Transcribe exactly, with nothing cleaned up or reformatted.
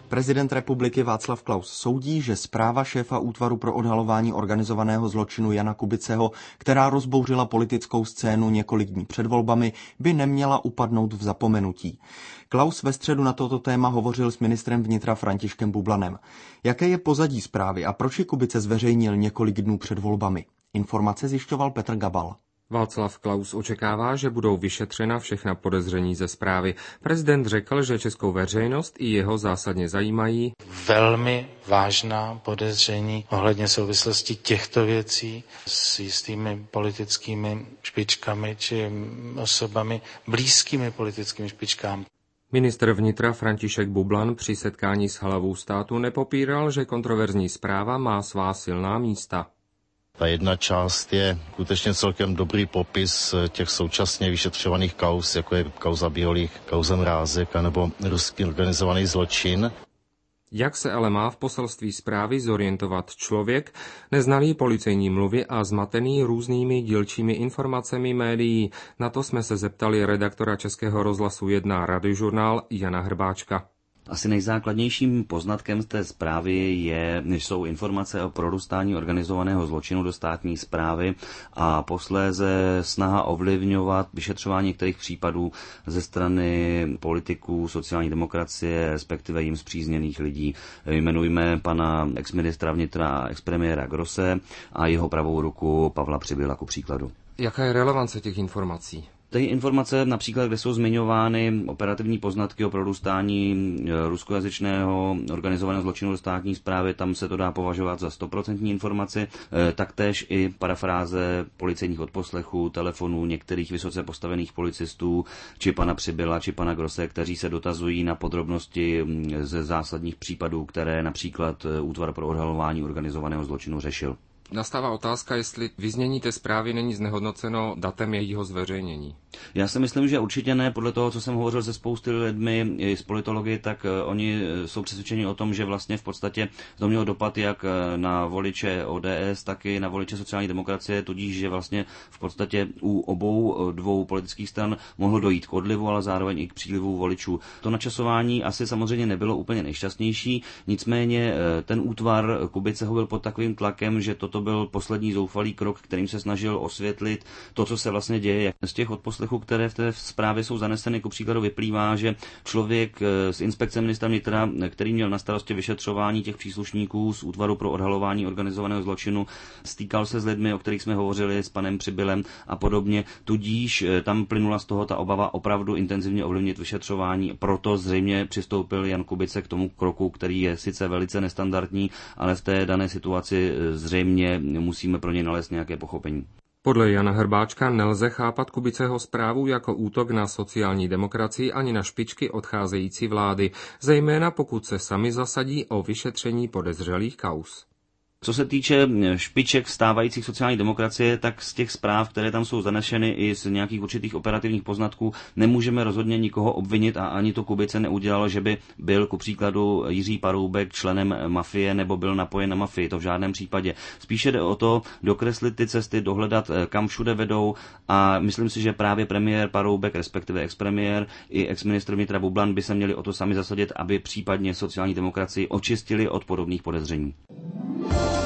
Prezident republiky Václav Klaus soudí, že zpráva šéfa útvaru pro odhalování organizovaného zločinu Jana Kubiceho, která rozbouřila politickou scénu několik dní před volbami, by neměla upadnout v zapomenutí. Klaus ve středu na toto téma hovořil s ministrem vnitra Františkem Bublanem. Jaké je pozadí zprávy a proč ji Kubice zveřejnil několik dnů před volbami? Informace zjišťoval Petr Gabal. Václav Klaus očekává, že budou vyšetřena všechna podezření ze zprávy. Prezident řekl, že českou veřejnost i jeho zásadně zajímají velmi vážná podezření ohledně souvislosti těchto věcí s jistými politickými špičkami či osobami blízkými politickým špičkám. Ministr vnitra František Bublan při setkání s hlavou státu nepopíral, že kontroverzní zpráva má svá silná místa. Ta jedna část je skutečně celkem dobrý popis těch současně vyšetřovaných kauz, jako je kauza Bělých, kauza Mrázek anebo ruský organizovaný zločin. Jak se ale má v poselství zprávy zorientovat člověk, neznalý policejní mluvy a zmatený různými dílčími informacemi médií? Na to jsme se zeptali redaktora Českého rozhlasu jedna Radiožurnál Jana Hrbáčka. Asi nejzákladnějším poznatkem z té zprávy je, než jsou informace o prorůstání organizovaného zločinu do státní správy a posléze snaha ovlivňovat vyšetřování některých případů ze strany politiků sociální demokracie, respektive jim spřízněných lidí. Jmenujme pana exministra vnitra a expremiéra Grosse a jeho pravou ruku Pavla Přibyla ku příkladu. Jaká je relevance těch informací? Ty informace, například, kde jsou zmiňovány operativní poznatky o prorůstání ruskojazyčného organizovaného zločinu do státní správy, tam se to dá považovat za stoprocentní informaci. Taktéž i parafráze policejních odposlechů, telefonů některých vysoce postavených policistů, či pana Přibyla, či pana Grosse, kteří se dotazují na podrobnosti ze zásadních případů, které například Útvar pro odhalování organizovaného zločinu řešil. Nastává otázka, jestli vyznění té zprávy není znehodnoceno datem jejího zveřejnění. Já si myslím, že určitě ne. Podle toho, co jsem hovořil se spousty lidmi i z politology, tak oni jsou přesvědčeni o tom, že vlastně v podstatě to mělo dopad jak na voliče O D S, tak i na voliče sociální demokracie, tudíž, že vlastně v podstatě u obou dvou politických stran mohlo dojít k odlivu, ale zároveň i k přílivu voličů. To načasování asi samozřejmě nebylo úplně nejšťastnější, nicméně ten útvar Kubiceho byl pod takovým tlakem, že toto To byl poslední zoufalý krok, kterým se snažil osvětlit to, co se vlastně děje. Z těch odposlechů, které v té zprávě jsou zaneseny, ku příkladu vyplývá, že člověk z inspekce ministra vnitra, který měl na starosti vyšetřování těch příslušníků z Útvaru pro odhalování organizovaného zločinu, stýkal se s lidmi, o kterých jsme hovořili, s panem Přibylem a podobně. Tudíž tam plynula z toho ta obava opravdu intenzivně ovlivnit vyšetřování. Proto zřejmě přistoupil Jan Kubice k tomu kroku, který je sice velice nestandardní, ale v té dané situaci zřejmě musíme pro něj nalézt nějaké pochopení. Podle Jana Hrbáčka nelze chápat Kubiceho zprávu jako útok na sociální demokracii ani na špičky odcházející vlády, zejména pokud se sami zasadí o vyšetření podezřelých kauz. Co se týče špiček stávajících sociální demokracie, tak z těch zpráv, které tam jsou zanešeny i z nějakých určitých operativních poznatků, nemůžeme rozhodně nikoho obvinit a ani to Kubice neudělalo, že by byl ku příkladu Jiří Paroubek členem mafie nebo byl napojen na mafii. To v žádném případě. Spíše jde o to dokreslit ty cesty, dohledat, kam všude vedou a myslím si, že právě premiér Paroubek, respektive expremiér i exministr vnitra Bublan by se měli o to sami zasadit, aby případně sociální demokracii očistili od podobných podezření.